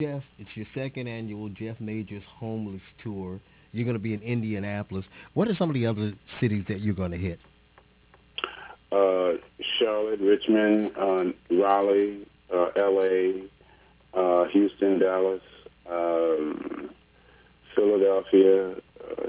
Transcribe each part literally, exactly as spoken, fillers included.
Jeff, it's your second annual Jeff Majors Homeless Tour. You're going to be in Indianapolis. What are some of the other cities that you're going to hit? Uh, Charlotte, Richmond, uh, Raleigh, uh, L A, uh, Houston, Dallas, um, Philadelphia, uh,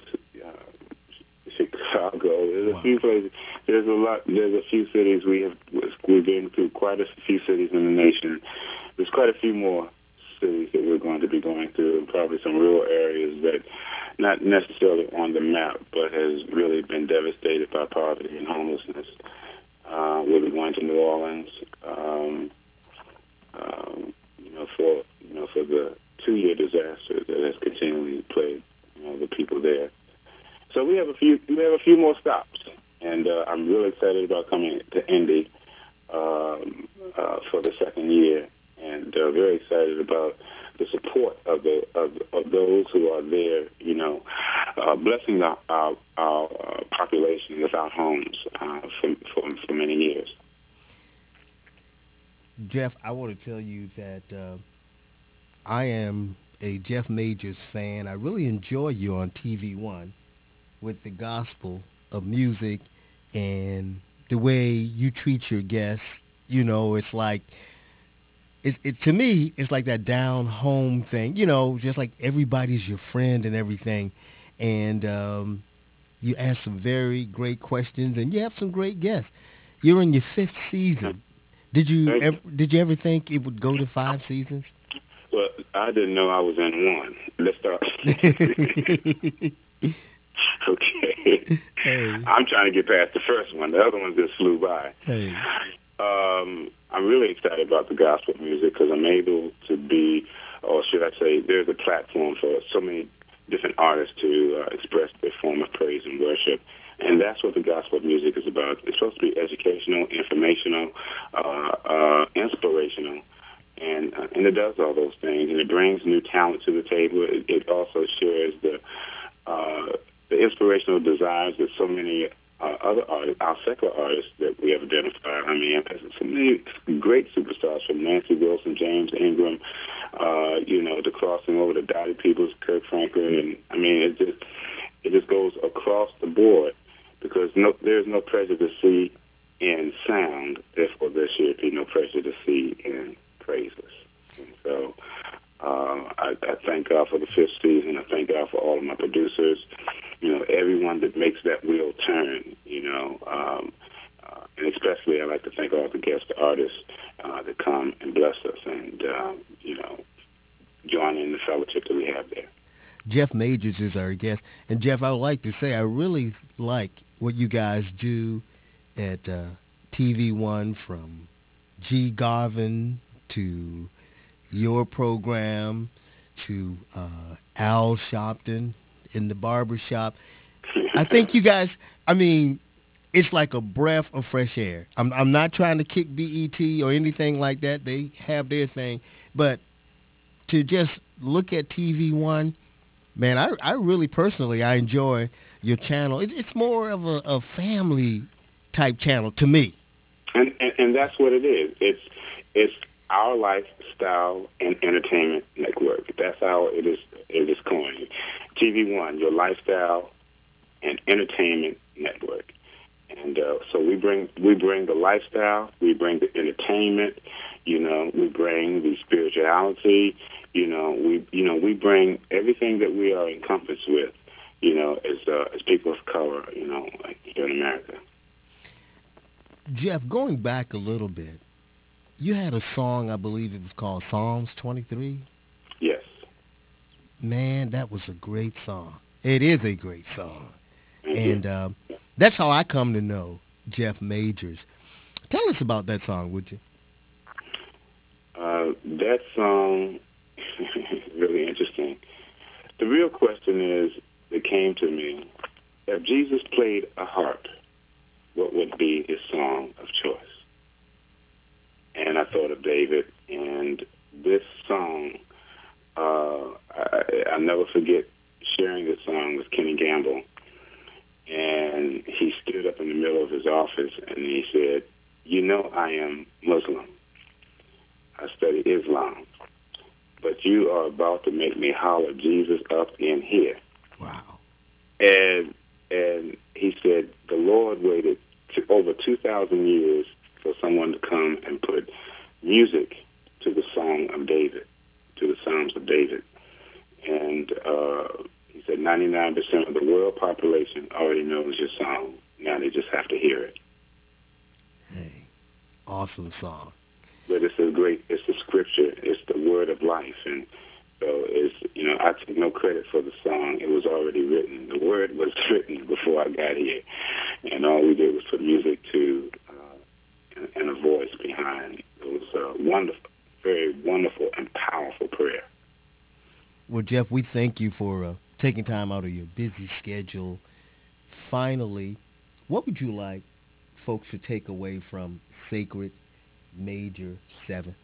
Chicago. There's a Wow. few places. There's a lot. There's a few cities we have. We've been to quite a few cities in the nation. There's quite a few more cities that we're going to be going to, and probably some rural areas that not necessarily on the map, but has really been devastated by poverty and homelessness. Uh, we'll be going to New Orleans. Um, um, you know, for you know, for the two-year disaster that has continually plagued you know the people there. So we have a few we have a few more stops, and uh, I'm really excited about coming to Indy um, uh, for the second year, and uh, very excited about the support of the of, of those who are there. You know, uh, blessing the, our our uh, population without homes uh, for, for for many years. Jeff, I want to tell you that uh, I am a Jeff Majors fan. I really enjoy you on T V One with the gospel of music and the way you treat your guests. You know, it's like it, it to me, it's like that down home thing. You know, just like everybody's your friend and everything. And um, you ask some very great questions, and you have some great guests. You're in your fifth season. Did you Thank ever you. did you ever think it would go to five seasons? Well, I didn't know I was in one. Let's start. Okay. Hey, I'm trying to get past the first one. The other one just flew by. hey, Um, I'm really excited about the gospel music because I'm able to be, or should I say, there's a platform for so many different artists to uh, express their form of praise and worship. And that's what the gospel music is about. It's supposed to be educational, informational, uh, uh, inspirational, and uh, and it does all those things. And it brings new talent to the table. It, it also shares the uh, the inspirational desires that so many uh, other artists, our secular artists that we have identified. I mean, there's so many great superstars from Nancy Wilson, James Ingram, uh, you know, the crossing over to Dottie Peoples, Kirk Franklin, and I mean, it just it just goes across the board because no, there's no prejudice in sound, therefore there should be no prejudice in praises. And so uh, I, I thank God for the fifth season. I thank God for all of my producers, you know, everyone that makes that wheel turn, you know. Um, uh, and especially I like to thank all the guest artists uh, that come and bless us and, um, you know, join in the fellowship that we have there. Jeff Majors is our guest, and Jeff, I would like to say I really like what you guys do at uh, T V One, from G Garvin to your program to uh, Al Sharpton in the barber shop. I think you guys, I mean, it's like a breath of fresh air. I'm, I'm not trying to kick B E T or anything like that. They have their thing. But to just look at T V One, man, I, I really personally, I enjoy your channel. It, it's more of a, a family type channel to me. and, and and that's what it is. It's it's our lifestyle and entertainment network. That's how it is. It is coined. T V One, your lifestyle and entertainment network. And uh, so we bring we bring the lifestyle, we bring the entertainment, you know, we bring the spirituality, you know, we you know we bring everything that we are encompassed with, you know, as uh, as people of color, you know, like here in America. Jeff, going back a little bit, you had a song, I believe it was called Psalms twenty-three. Yes. Man, that was a great song. It is a great song. Thank you. And um, that's how I come to know Jeff Majors. Tell us about that song, would you? Uh, that song is really interesting. The real question is that came to me: if Jesus played a harp, what would be his song of choice? And I thought of David, and this song, uh, I, I'll never forget sharing this song with Kenny Gamble. And he stood up in the middle of his office and he said, "You know, I am Muslim. I study Islam. but you are about to make me holler Jesus up in here. Wow. And and he said the Lord waited to over two thousand years for someone to come and put music to the song of David, to the Psalms of David. And uh, he said ninety-nine percent of the world population already knows your song. Now they just have to hear it. Hey, awesome song. But it's a great, it's the scripture, it's the word of life. And so it's, you know, I take no credit for the song. It was already written. The word was written before I got here. And all we did was put music to uh, and, and a voice behind. It was a wonderful, very wonderful and powerful prayer. Well, Jeff, we thank you for uh, taking time out of your busy schedule. Finally, what would you like folks to take away from Sacred Major seven?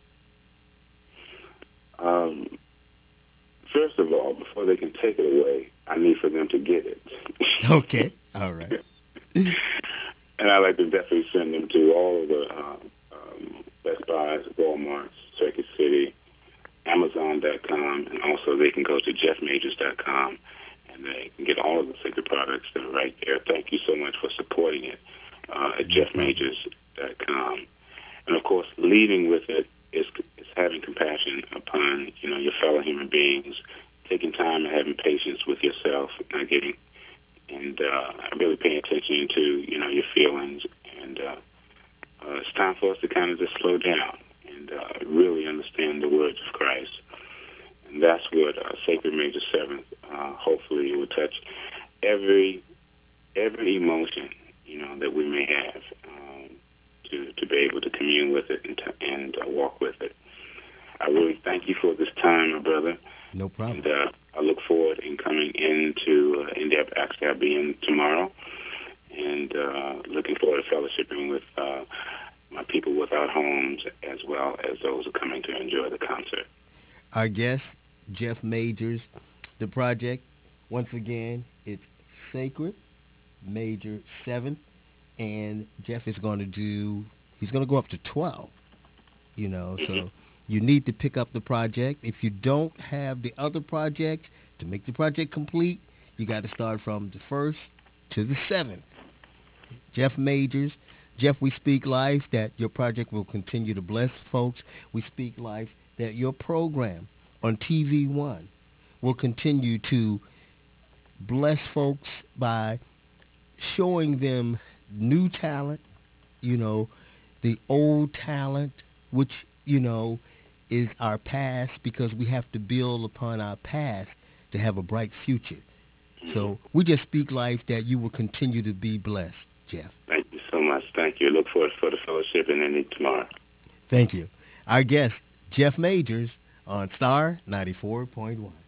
Um, first of all, before they can take it away, I need for them to get it. Okay, all right. And I like to definitely send them to all of the uh, um, Best Buys, Walmarts, Circuit City, Amazon dot com, and also they can go to Jeff Majors dot com, and they can get all of the Sacred products that are right there. Thank you so much for supporting it uh, at Jeff Majors dot com. And, of course, leading with it is, is having compassion upon, you know, your fellow human beings, taking time and having patience with yourself, not getting, and uh, really paying attention to, you know, your feelings. And uh, uh, it's time for us to kind of just slow down and uh, really understand the words of Christ. And that's what uh, Sacred Major seven, uh, hopefully it will touch every every emotion, you know, that we may have. Um, To, to be able to commune with it and, to, and uh, walk with it. I really thank you for this time, my brother. No problem. And uh, I look forward in coming into uh, in-depth. Actually, I'll be in tomorrow, and uh, looking forward to fellowshipping with uh, my people without homes, as well as those who are coming to enjoy the concert. Our guest, Jeff Majors, the project, once again, it's Sacred Major seven. And Jeff is going to do, he's going to go up to twelve, you know, so you need to pick up the project. If you don't have the other projects, to make the project complete, you got to start from the first to the seventh. Jeff Majors. Jeff, we speak life that your project will continue to bless folks. We speak life that your program on T V One will continue to bless folks by showing them new talent, you know, the old talent, which, you know, is our past, because we have to build upon our past to have a bright future. So we just speak life that you will continue to be blessed, Jeff. Thank you so much. Thank you. Look forward for the fellowship and then tomorrow. Thank you. Our guest, Jeff Majors, on Star ninety-four point one.